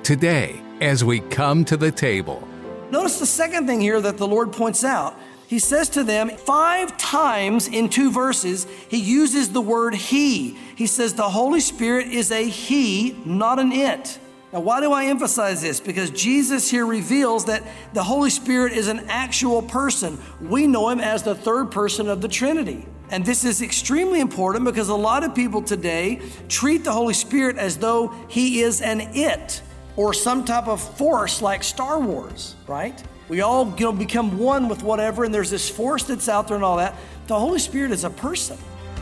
today as we come to the table. Notice the second thing here that the Lord points out. He says to them 5 times in 2 verses, he uses the word he. He says the Holy Spirit is a he, not an it. Now, why do I emphasize this? Because Jesus here reveals that the Holy Spirit is an actual person. We know him as the third person of the Trinity. And this is extremely important because a lot of people today treat the Holy Spirit as though he is an it or some type of force like Star Wars, right? We all become one with whatever, and there's this force that's out there and all that. The Holy Spirit is a person.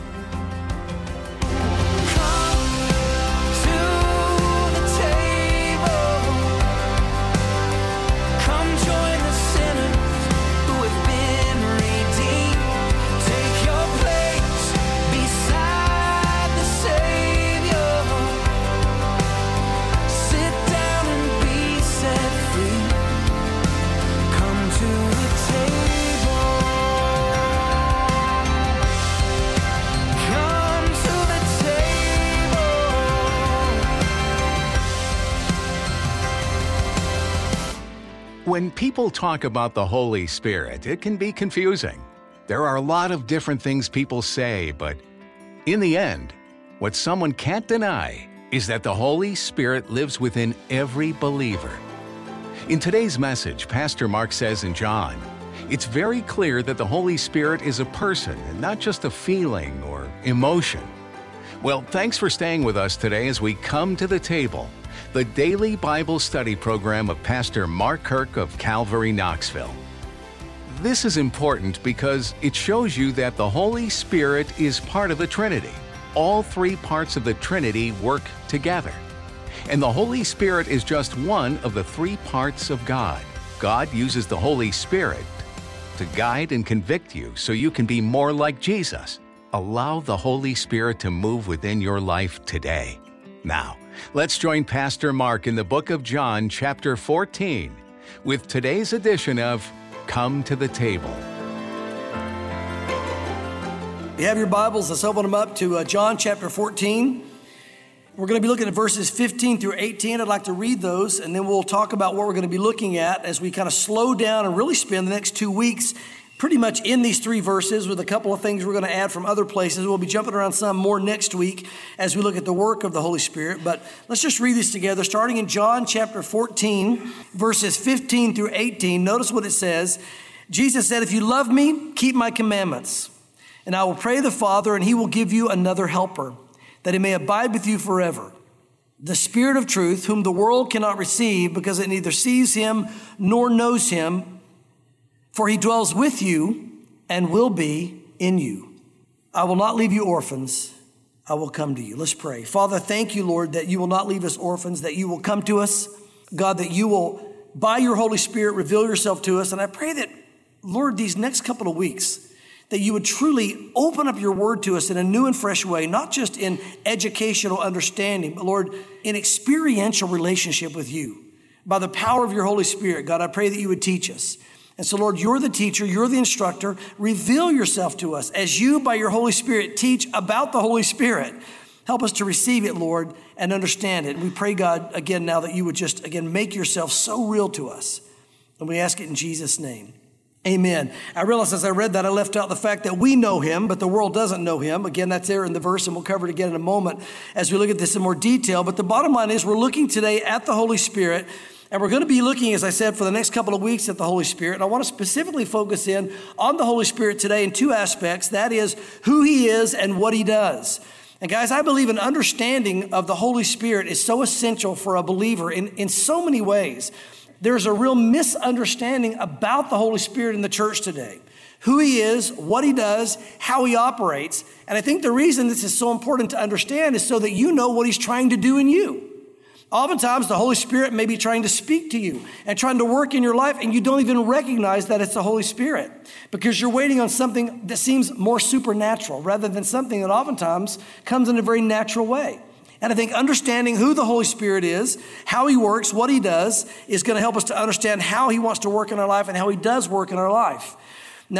When people talk about the Holy Spirit, it can be confusing. There are a lot of different things people say, but in the end, what someone can't deny is that the Holy Spirit lives within every believer. In today's message, Pastor Mark says in John, it's very clear that the Holy Spirit is a person and not just a feeling or emotion. Well, thanks for staying with us today as we come to the table, the daily Bible study program of Pastor Mark Kirk of Calvary, Knoxville. This is important because it shows you that the Holy Spirit is part of the Trinity. All 3 parts of the Trinity work together. And the Holy Spirit is just one of the 3 parts of God. God uses the Holy Spirit to guide and convict you so you can be more like Jesus. Allow the Holy Spirit to move within your life today. Now, let's join Pastor Mark in the book of John, chapter 14, with today's edition of Come to the Table. If you have your Bibles, let's open them up to John chapter 14. We're going to be looking at verses 15 through 18. I'd like to read those, and then we'll talk about what we're going to be looking at as we kind of slow down and really spend the next 2 weeks pretty much in these 3 verses with a couple of things we're going to add from other places. We'll be jumping around some more next week as we look at the work of the Holy Spirit. But let's just read this together, starting in John chapter 14, verses 15 through 18. Notice what it says. Jesus said, "If you love me, keep my commandments. And I will pray the Father, and he will give you another helper, that he may abide with you forever. The Spirit of truth, whom the world cannot receive because it neither sees him nor knows him, for he dwells with you and will be in you. I will not leave you orphans. I will come to you." Let's pray. Father, thank you, Lord, that you will not leave us orphans, that you will come to us. God, that you will, by your Holy Spirit, reveal yourself to us. And I pray that, Lord, these next couple of weeks, that you would truly open up your word to us in a new and fresh way, not just in educational understanding, but, Lord, in experiential relationship with you. By the power of your Holy Spirit, God, I pray that you would teach us. And so, Lord, you're the teacher, you're the instructor. Reveal yourself to us as you, by your Holy Spirit, teach about the Holy Spirit. Help us to receive it, Lord, and understand it. And we pray, God, again now that you would just, again, make yourself so real to us. And we ask it in Jesus' name. Amen. I realized as I read that, I left out the fact that we know him, but the world doesn't know him. Again, that's there in the verse, and we'll cover it again in a moment as we look at this in more detail. But the bottom line is we're looking today at the Holy Spirit, and we're going to be looking, as I said, for the next couple of weeks at the Holy Spirit. And I want to specifically focus in on the Holy Spirit today in 2 aspects. That is who he is and what he does. And guys, I believe an understanding of the Holy Spirit is so essential for a believer in so many ways. There's a real misunderstanding about the Holy Spirit in the church today. Who he is, what he does, how he operates. And I think the reason this is so important to understand is so that you know what he's trying to do in you. Oftentimes, the Holy Spirit may be trying to speak to you and trying to work in your life, and you don't even recognize that it's the Holy Spirit because you're waiting on something that seems more supernatural rather than something that oftentimes comes in a very natural way. And I think understanding who the Holy Spirit is, how he works, what he does, is going to help us to understand how he wants to work in our life and how he does work in our life. Now,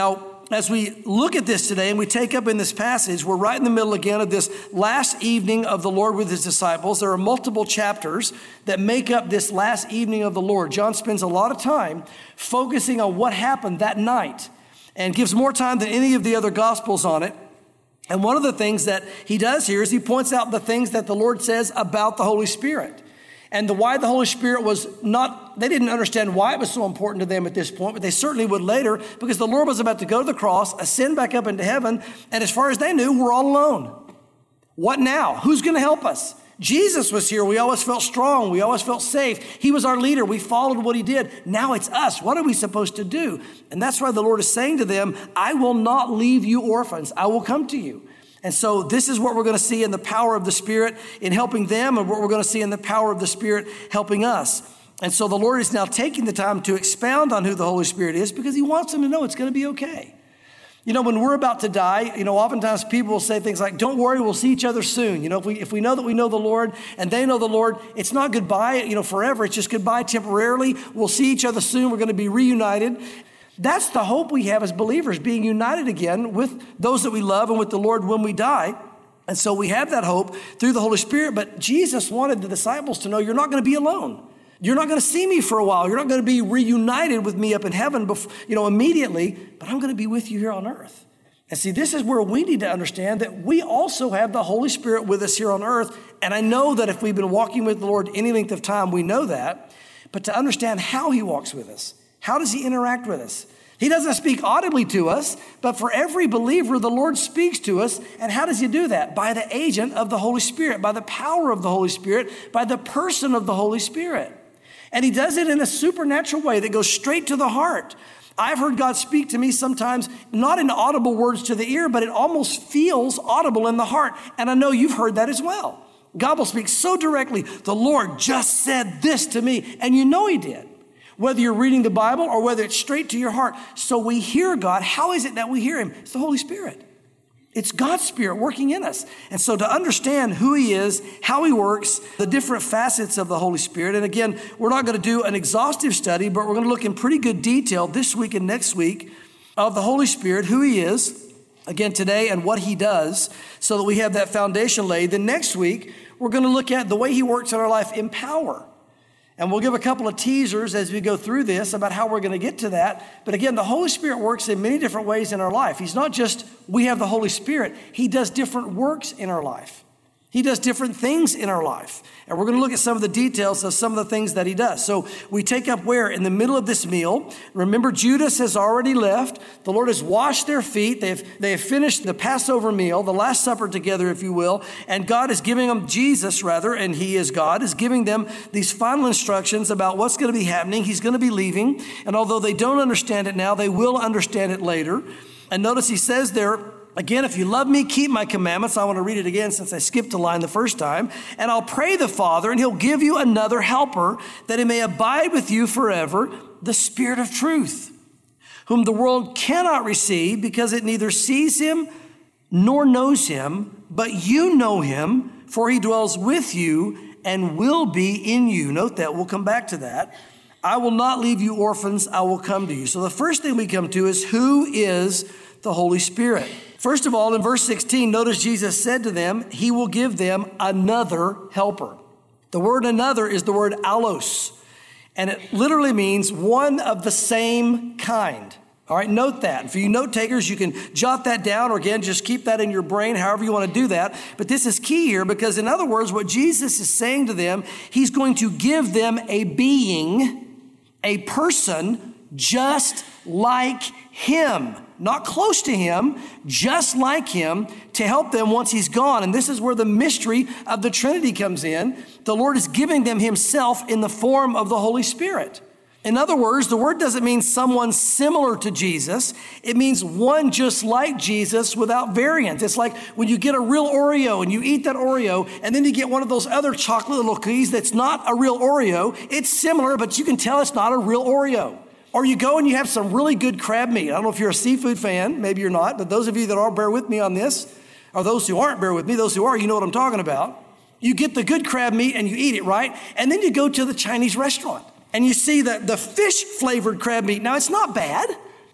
as we look at this today and we take up in this passage, we're right in the middle again of this last evening of the Lord with his disciples. There are multiple chapters that make up this last evening of the Lord. John spends a lot of time focusing on what happened that night and gives more time than any of the other gospels on it. And one of the things that he does here is he points out the things that the Lord says about the Holy Spirit. And why the Holy Spirit was not, they didn't understand why it was so important to them at this point, but they certainly would later, because the Lord was about to go to the cross, ascend back up into heaven, and as far as they knew, we're all alone. What now? Who's going to help us? Jesus was here. We always felt strong. We always felt safe. He was our leader. We followed what he did. Now it's us. What are we supposed to do? And that's why the Lord is saying to them, I will not leave you orphans. I will come to you. And so this is what we're going to see in the power of the Spirit in helping them, and what we're going to see in the power of the Spirit helping us. And so the Lord is now taking the time to expound on who the Holy Spirit is, because he wants them to know it's going to be okay. You know, when we're about to die, oftentimes people will say things like, don't worry, we'll see each other soon. If we know that we know the Lord and they know the Lord, it's not goodbye, forever. It's just goodbye temporarily. We'll see each other soon. We're going to be reunited. That's the hope we have as believers, being united again with those that we love and with the Lord when we die. And so we have that hope through the Holy Spirit. But Jesus wanted the disciples to know you're not going to be alone. You're not going to see me for a while. You're not going to be reunited with me up in heaven, immediately, but I'm going to be with you here on earth. And see, this is where we need to understand that we also have the Holy Spirit with us here on earth. And I know that if we've been walking with the Lord any length of time, we know that. But to understand how he walks with us, how does he interact with us? He doesn't speak audibly to us, but for every believer, the Lord speaks to us. And how does he do that? By the agent of the Holy Spirit, by the power of the Holy Spirit, by the person of the Holy Spirit. And he does it in a supernatural way that goes straight to the heart. I've heard God speak to me sometimes, not in audible words to the ear, but it almost feels audible in the heart. And I know you've heard that as well. God will speak so directly. The Lord just said this to me, and you know he did. Whether you're reading the Bible or whether it's straight to your heart. So we hear God. How is it that we hear him? It's the Holy Spirit. It's God's Spirit working in us. And so to understand who he is, how he works, the different facets of the Holy Spirit. And again, we're not going to do an exhaustive study, but we're going to look in pretty good detail this week and next week of the Holy Spirit, who he is, again today, and what he does, so that we have that foundation laid. Then next week, we're going to look at the way he works in our life in power. And we'll give a couple of teasers as we go through this about how we're going to get to that. But again, the Holy Spirit works in many different ways in our life. He's not just, we have the Holy Spirit. He does different works in our life. He does different things in our life. And we're going to look at some of the details of some of the things that he does. So we take up where? In the middle of this meal. Remember, Judas has already left. The Lord has washed their feet. They have finished the Passover meal, the Last Supper together, if you will. And God is giving them, Jesus rather, and he is God, is giving them these final instructions about what's going to be happening. He's going to be leaving. And although they don't understand it now, they will understand it later. And notice he says there, again, if you love me, keep my commandments. I want to read it again since I skipped a line the first time. And I'll pray the Father, and he'll give you another helper, that he may abide with you forever, the Spirit of truth, whom the world cannot receive because it neither sees him nor knows him. But you know him, for he dwells with you and will be in you. Note that. We'll come back to that. I will not leave you orphans. I will come to you. So the first thing we come to is, who is the Holy Spirit? First of all, in verse 16, notice Jesus said to them, he will give them another helper. The word another is the word allos, and it literally means one of the same kind. All right, note that. For you note takers, you can jot that down, or again, just keep that in your brain, however you want to do that. But this is key here, because in other words, what Jesus is saying to them, he's going to give them a being, a person just like him. Not close to him, just like him, to help them once he's gone. And this is where the mystery of the Trinity comes in. The Lord is giving them himself in the form of the Holy Spirit. In other words, the word doesn't mean someone similar to Jesus. It means one just like Jesus without variant. It's like when you get a real Oreo and you eat that Oreo, and then you get one of those other chocolate little cookies that's not a real Oreo. It's similar, but you can tell it's not a real Oreo. Or you go and you have some really good crab meat. I don't know if you're a seafood fan. Maybe you're not. But those of you that are, bear with me on this. Or those who aren't, bear with me. Those who are, you know what I'm talking about. You get the good crab meat and you eat it, right? And then you go to the Chinese restaurant and you see the fish-flavored crab meat. Now, it's not bad,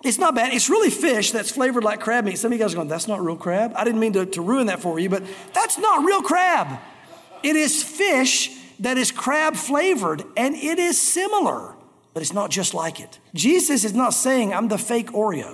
It's not bad. It's really fish that's flavored like crab meat. Some of you guys are going, that's not real crab. I didn't mean to ruin that for you, but that's not real crab. It is fish that is crab flavored, and it is similar, but it's not just like it. Jesus is not saying, I'm the fake Oreo.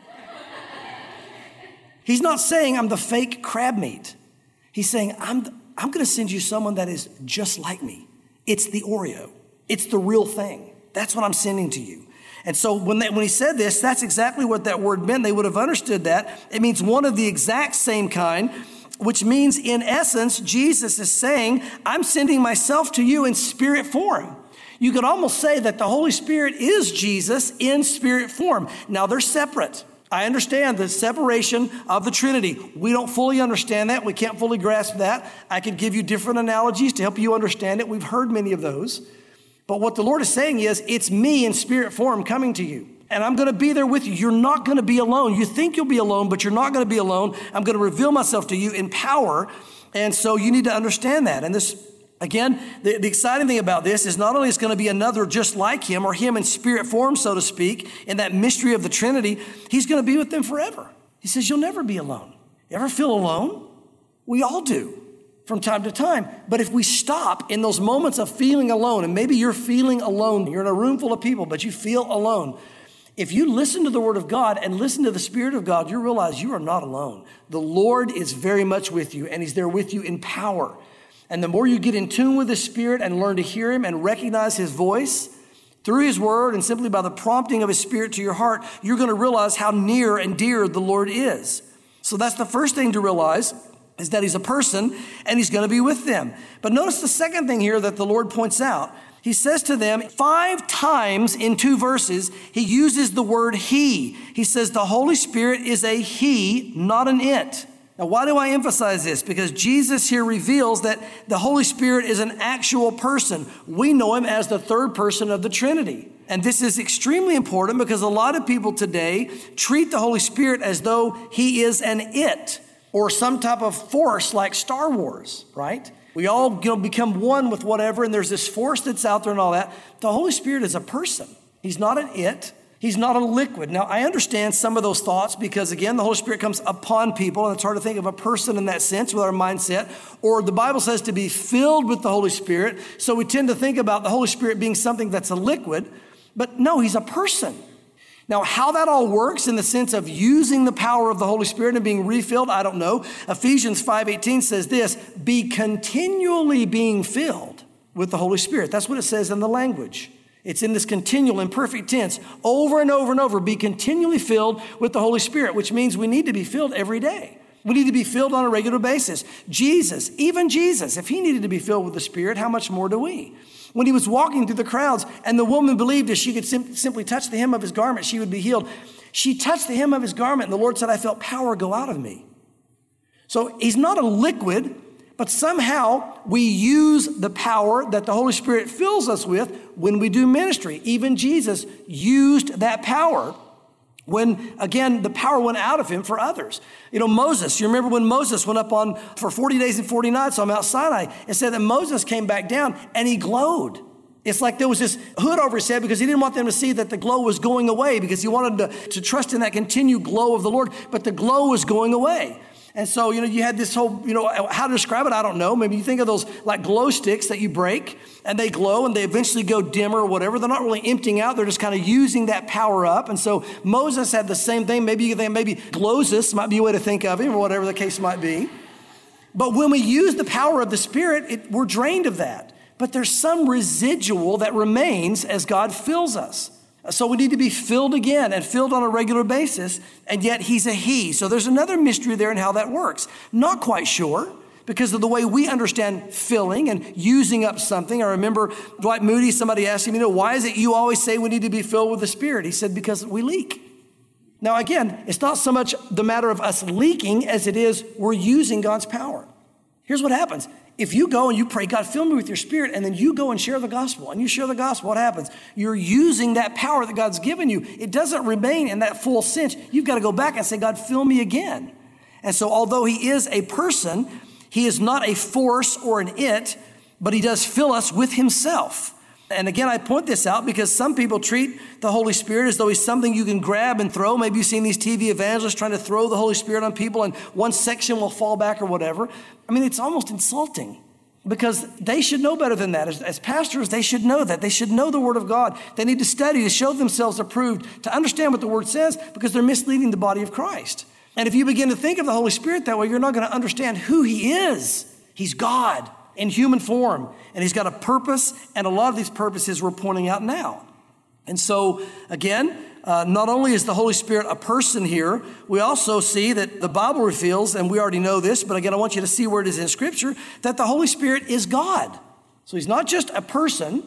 He's not saying I'm the fake crab meat. He's saying, I'm going to send you someone that is just like me. It's the Oreo. It's the real thing. That's what I'm sending to you. And so when he said this, that's exactly what that word meant. They would have understood that. It means one of the exact same kind, which means in essence, Jesus is saying, I'm sending myself to you in spirit form. You could almost say that the Holy Spirit is Jesus in spirit form. Now they're separate. I understand the separation of the Trinity. We don't fully understand that. We can't fully grasp that. I could give you different analogies to help you understand it. We've heard many of those. But what the Lord is saying is, it's me in spirit form coming to you. And I'm going to be there with you. You're not going to be alone. You think you'll be alone, but you're not going to be alone. I'm going to reveal myself to you in power. And so you need to understand that. And this, again, the exciting thing about this is not only is going to be another just like him, or him in spirit form, so to speak, in that mystery of the Trinity, he's going to be with them forever. He says, you'll never be alone. You ever feel alone? We all do from time to time. But if we stop in those moments of feeling alone, and maybe you're feeling alone, you're in a room full of people, but you feel alone. If you listen to the word of God and listen to the Spirit of God, you realize you are not alone. The Lord is very much with you, and he's there with you in power. And the more you get in tune with the Spirit and learn to hear him and recognize his voice through his word and simply by the prompting of his Spirit to your heart, you're going to realize how near and dear the Lord is. So that's the first thing to realize, is that he's a person and he's going to be with them. But notice the second thing here that the Lord points out. He says to them 5 times in 2 verses, he uses the word he. He says the Holy Spirit is a he, not an it. Now, why do I emphasize this? Because Jesus here reveals that the Holy Spirit is an actual person. We know him as the third person of the Trinity. And this is extremely important because a lot of people today treat the Holy Spirit as though he is an it, or some type of force like Star Wars, right? We all become one with whatever, and there's this force that's out there and all that. The Holy Spirit is a person. He's not an it. He's not a liquid. Now, I understand some of those thoughts because, again, the Holy Spirit comes upon people, and it's hard to think of a person in that sense with our mindset. Or the Bible says to be filled with the Holy Spirit, so we tend to think about the Holy Spirit being something that's a liquid. But no, he's a person. Now, how that all works in the sense of using the power of the Holy Spirit and being refilled, I don't know. Ephesians 5:18 says this, be continually being filled with the Holy Spirit. That's what it says in the language. It's in this continual imperfect tense over and over and over. Be continually filled with the Holy Spirit, which means we need to be filled every day. We need to be filled on a regular basis. Jesus, even Jesus, if he needed to be filled with the Spirit, how much more do we? When he was walking through the crowds and the woman believed if she could simply touch the hem of his garment, she would be healed. She touched the hem of his garment and the Lord said, I felt power go out of me. So he's not a liquid, but somehow we use the power that the Holy Spirit fills us with when we do ministry. Even Jesus used that power when, again, the power went out of him for others. You know, Moses, you remember when Moses went up for 40 days and 40 nights on Mount Sinai, it said that Moses came back down and he glowed. It's like there was this hood over his head because he didn't want them to see that the glow was going away because he wanted to trust in that continued glow of the Lord, but the glow was going away. And so, you had this whole, how to describe it, I don't know. Maybe you think of those like glow sticks that you break and they glow and they eventually go dimmer or whatever. They're not really emptying out. They're just kind of using that power up. And so Moses had the same thing. Maybe you think maybe Glowsus might be a way to think of him or whatever the case might be. But when we use the power of the Spirit, we're drained of that. But there's some residual that remains as God fills us. So we need to be filled again and filled on a regular basis, and yet he's a he. So there's another mystery there in how that works. Not quite sure because of the way we understand filling and using up something. I remember Dwight Moody, somebody asked him, why is it you always say we need to be filled with the Spirit? He said, because we leak. Now again, it's not so much the matter of us leaking as it is we're using God's power. Here's what happens. If you go and you pray, God, fill me with your Spirit, and then you go and share the gospel, and you share the gospel, what happens? You're using that power that God's given you. It doesn't remain in that full sense. You've got to go back and say, God, fill me again. And so although he is a person, he is not a force or an it, but he does fill us with himself. And again, I point this out because some people treat the Holy Spirit as though he's something you can grab and throw. Maybe you've seen these TV evangelists trying to throw the Holy Spirit on people and one section will fall back or whatever. I mean, it's almost insulting because they should know better than that. As pastors, they should know that. They should know the Word of God. They need to study to show themselves approved, to understand what the Word says because they're misleading the body of Christ. And if you begin to think of the Holy Spirit that way, you're not going to understand who he is. He's God in human form, and he's got a purpose, and a lot of these purposes we're pointing out now. And so, again, not only is the Holy Spirit a person here, we also see that the Bible reveals, and we already know this, but again, I want you to see where it is in Scripture, that the Holy Spirit is God. So he's not just a person,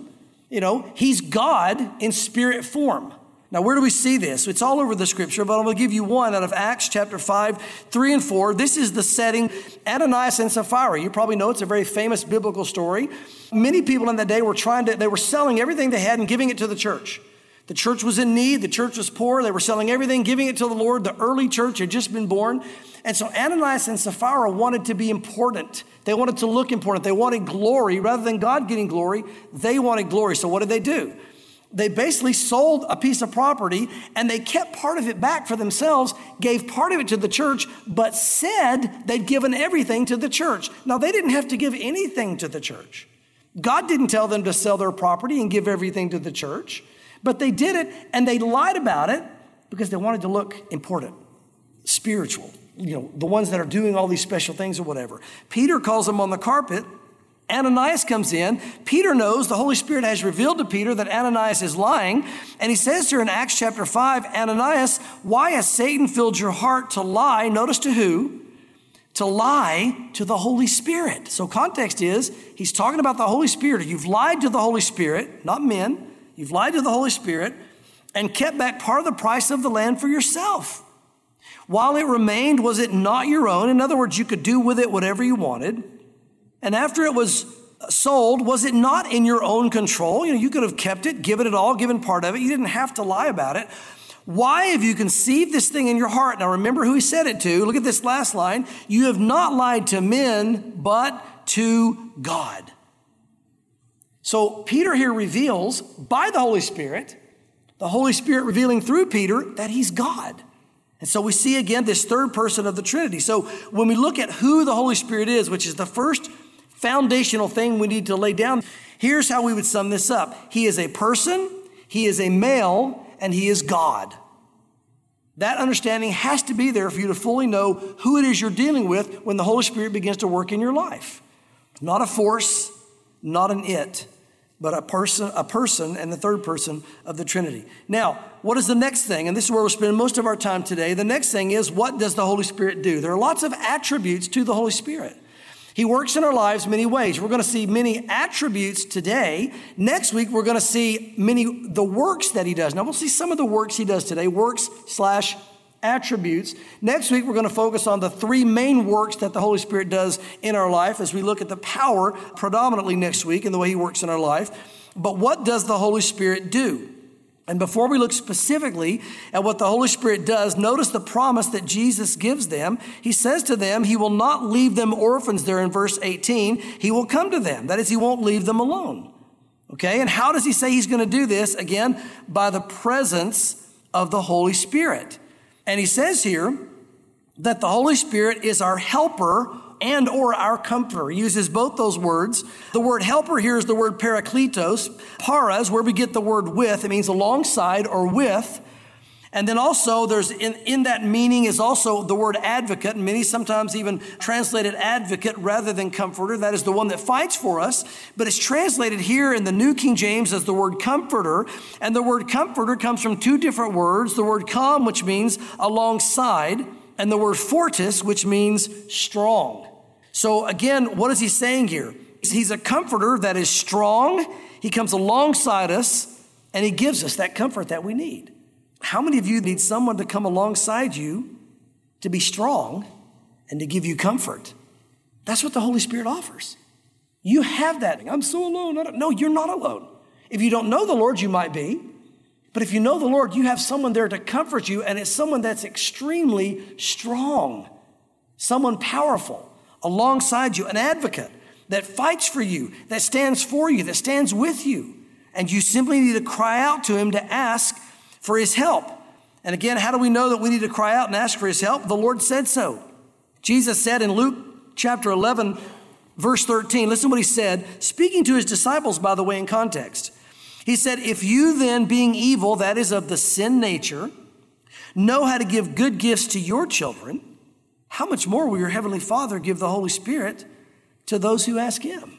he's God in spirit form. Now, where do we see this? It's all over the Scripture, but I'm going to give you one out of Acts chapter 5, 3 and 4. This is the setting, Ananias and Sapphira. You probably know it's a very famous biblical story. Many people in that day were they were selling everything they had and giving it to the church. The church was in need. The church was poor. They were selling everything, giving it to the Lord. The early church had just been born. And so Ananias and Sapphira wanted to be important. They wanted to look important. They wanted glory. Rather than God getting glory, they wanted glory. So what did they do? They basically sold a piece of property and they kept part of it back for themselves, gave part of it to the church, but said they'd given everything to the church. Now, they didn't have to give anything to the church. God didn't tell them to sell their property and give everything to the church, but they did it and they lied about it because they wanted to look important, spiritual, the ones that are doing all these special things or whatever. Peter calls them on the carpet. Ananias comes in. Peter knows, the Holy Spirit has revealed to Peter that Ananias is lying. And he says here in Acts chapter 5, Ananias, why has Satan filled your heart to lie? Notice to who? To lie to the Holy Spirit. So context is, he's talking about the Holy Spirit. You've lied to the Holy Spirit, not men. You've lied to the Holy Spirit and kept back part of the price of the land for yourself. While it remained, was it not your own? In other words, you could do with it whatever you wanted. And after it was sold, was it not in your own control? You could have kept it, given it all, given part of it. You didn't have to lie about it. Why have you conceived this thing in your heart? Now remember who he said it to. Look at this last line. You have not lied to men, but to God. So Peter here reveals by the Holy Spirit revealing through Peter that he's God. And so we see again this third person of the Trinity. So when we look at who the Holy Spirit is, which is the first foundational thing we need to lay down, here's how we would sum this up. He is a person, he is a male, and he is God. That understanding has to be there for you to fully know who it is you're dealing with when the Holy Spirit begins to work in your life. Not a force, not an it, but a person and the third person of the Trinity. Now, what is the next thing? And this is where we'll spend most of our time today. The next thing is, what does the Holy Spirit do? There are lots of attributes to the Holy Spirit. He works in our lives many ways. We're going to see many attributes today. Next week, we're going to see the works that he does. Now, we'll see some of the works he does today, works/attributes. Next week, we're going to focus on the three main works that the Holy Spirit does in our life as we look at the power predominantly next week and the way he works in our life. But what does the Holy Spirit do? And before we look specifically at what the Holy Spirit does, notice the promise that Jesus gives them. He says to them, he will not leave them orphans there in verse 18. He will come to them. That is, he won't leave them alone. Okay, and how does he say he's going to do this? Again, by the presence of the Holy Spirit. And he says here that the Holy Spirit is our helper and or our comforter. He uses both those words. The word helper here is the word parakletos. Para is where we get the word with. It means alongside or with. And then also there's in that meaning is also the word advocate. And many sometimes even translated advocate rather than comforter. That is the one that fights for us. But it's translated here in the New King James as the word comforter. And the word comforter comes from two different words. The word com, which means alongside, and the word fortis, which means strong. So again, what is he saying here? He's a comforter that is strong. He comes alongside us and he gives us that comfort that we need. How many of you need someone to come alongside you to be strong and to give you comfort? That's what the Holy Spirit offers. You have that. I'm so alone. No, you're not alone. If you don't know the Lord, you might be. But if you know the Lord, you have someone there to comfort you, and it's someone that's extremely strong, someone powerful alongside you, an advocate that fights for you, that stands for you, that stands with you. And you simply need to cry out to him to ask for his help. And again, how do we know that we need to cry out and ask for his help? The Lord said so. Jesus said in Luke chapter 11, verse 13, listen to what he said, speaking to his disciples, by the way, in context. He said, if you then, being evil, that is of the sin nature, know how to give good gifts to your children, how much more will your heavenly Father give the Holy Spirit to those who ask him?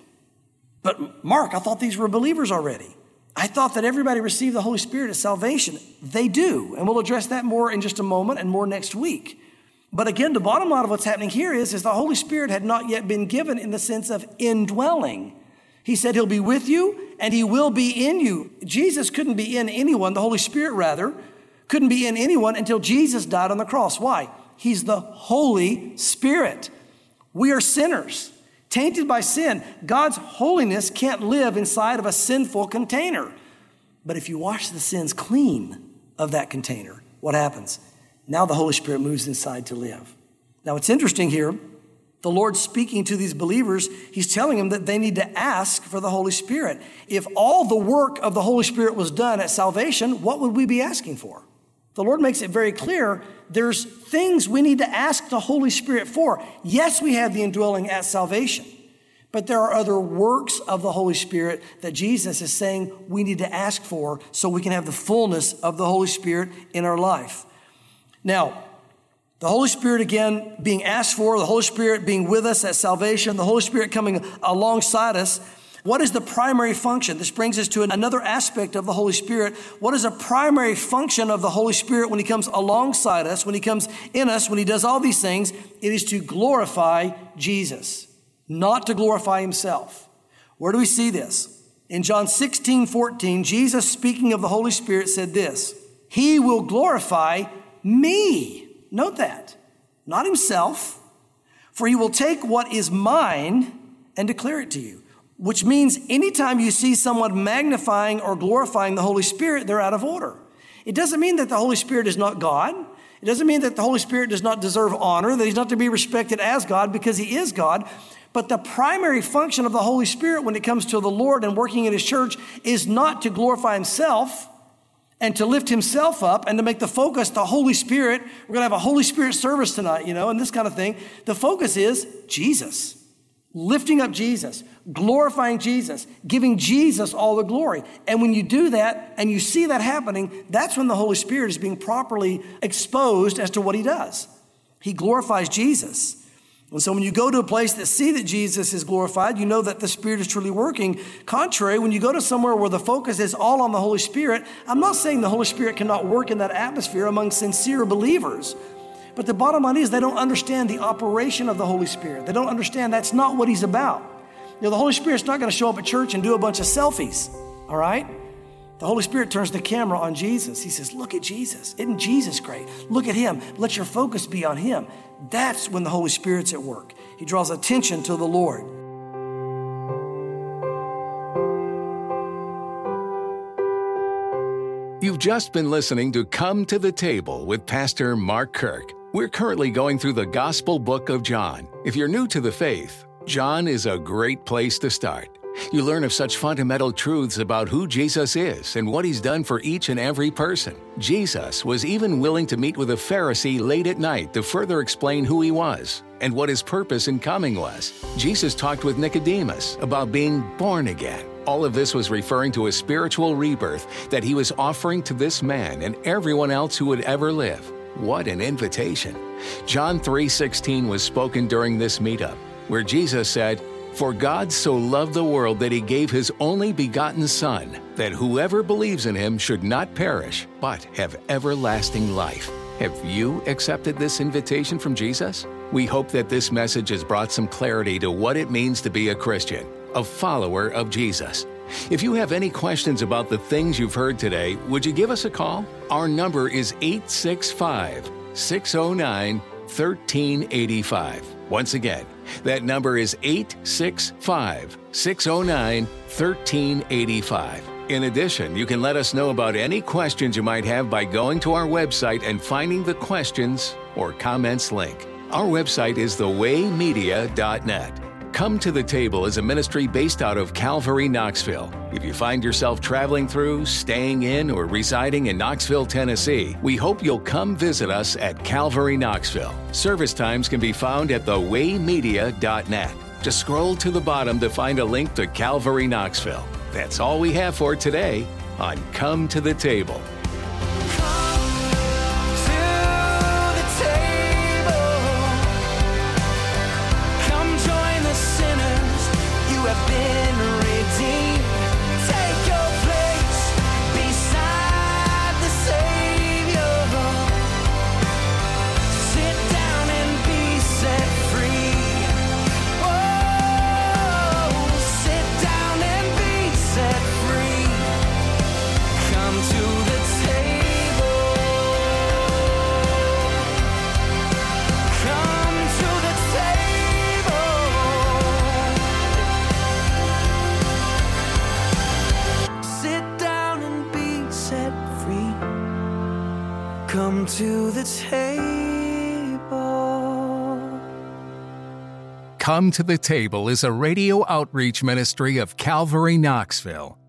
But Mark, I thought these were believers already. I thought that everybody received the Holy Spirit at salvation. They do, and we'll address that more in just a moment and more next week. But again, the bottom line of what's happening here is the Holy Spirit had not yet been given in the sense of indwelling. He said he'll be with you and he will be in you. Jesus couldn't be in anyone, the Holy Spirit rather, couldn't be in anyone until Jesus died on the cross. Why? He's the Holy Spirit. We are sinners, tainted by sin. God's holiness can't live inside of a sinful container. But if you wash the sins clean of that container, what happens? Now the Holy Spirit moves inside to live. Now it's interesting here, the Lord speaking to these believers, he's telling them that they need to ask for the Holy Spirit. If all the work of the Holy Spirit was done at salvation, what would we be asking for? The Lord makes it very clear there's things we need to ask the Holy Spirit for. Yes, we have the indwelling at salvation, but there are other works of the Holy Spirit that Jesus is saying we need to ask for so we can have the fullness of the Holy Spirit in our life. Now, the Holy Spirit, again, being asked for, the Holy Spirit being with us at salvation, the Holy Spirit coming alongside us. What is the primary function? This brings us to another aspect of the Holy Spirit. What is a primary function of the Holy Spirit when he comes alongside us, when he comes in us, when he does all these things? It is to glorify Jesus, not to glorify himself. Where do we see this? In John 16:14, Jesus, speaking of the Holy Spirit, said this, he will glorify me. Note that. Not himself. For he will take what is mine and declare it to you. Which means anytime you see someone magnifying or glorifying the Holy Spirit, they're out of order. It doesn't mean that the Holy Spirit is not God. It doesn't mean that the Holy Spirit does not deserve honor, that he's not to be respected as God because he is God. But the primary function of the Holy Spirit when it comes to the Lord and working in his church is not to glorify himself and to lift himself up and to make the focus the Holy Spirit. We're going to have a Holy Spirit service tonight, and this kind of thing. The focus is Jesus, lifting up Jesus, glorifying Jesus, giving Jesus all the glory. And when you do that and you see that happening, that's when the Holy Spirit is being properly exposed as to what he does. He glorifies Jesus. And so when you go to a place that see that Jesus is glorified, you know that the Spirit is truly working. Contrary, when you go to somewhere where the focus is all on the Holy Spirit, I'm not saying the Holy Spirit cannot work in that atmosphere among sincere believers. But the bottom line is they don't understand the operation of the Holy Spirit. They don't understand that's not what he's about. The Holy Spirit's not going to show up at church and do a bunch of selfies, all right? The Holy Spirit turns the camera on Jesus. He says, look at Jesus. Isn't Jesus great? Look at him. Let your focus be on him. That's when the Holy Spirit's at work. He draws attention to the Lord. You've just been listening to Come to the Table with Pastor Mark Kirk. We're currently going through the Gospel book of John. If you're new to the faith, John is a great place to start. You learn of such fundamental truths about who Jesus is and what he's done for each and every person. Jesus was even willing to meet with a Pharisee late at night to further explain who he was and what his purpose in coming was. Jesus talked with Nicodemus about being born again. All of this was referring to a spiritual rebirth that he was offering to this man and everyone else who would ever live. What an invitation. John 3:16 was spoken during this meetup, where Jesus said, "For God so loved the world that he gave his only begotten Son, that whoever believes in him should not perish, but have everlasting life." Have you accepted this invitation from Jesus? We hope that this message has brought some clarity to what it means to be a Christian, a follower of Jesus. If you have any questions about the things you've heard today, would you give us a call? Our number is 865-609-1385. Once again, that number is 865-609-1385. In addition, you can let us know about any questions you might have by going to our website and finding the questions or comments link. Our website is thewaymedia.net. Come to the Table is a ministry based out of Calvary, Knoxville. If you find yourself traveling through, staying in, or residing in Knoxville, Tennessee, we hope you'll come visit us at Calvary, Knoxville. Service times can be found at thewaymedia.net. Just scroll to the bottom to find a link to Calvary, Knoxville. That's all we have for today on Come to the Table. Come to the table. Come to the Table is a radio outreach ministry of Calvary, Knoxville.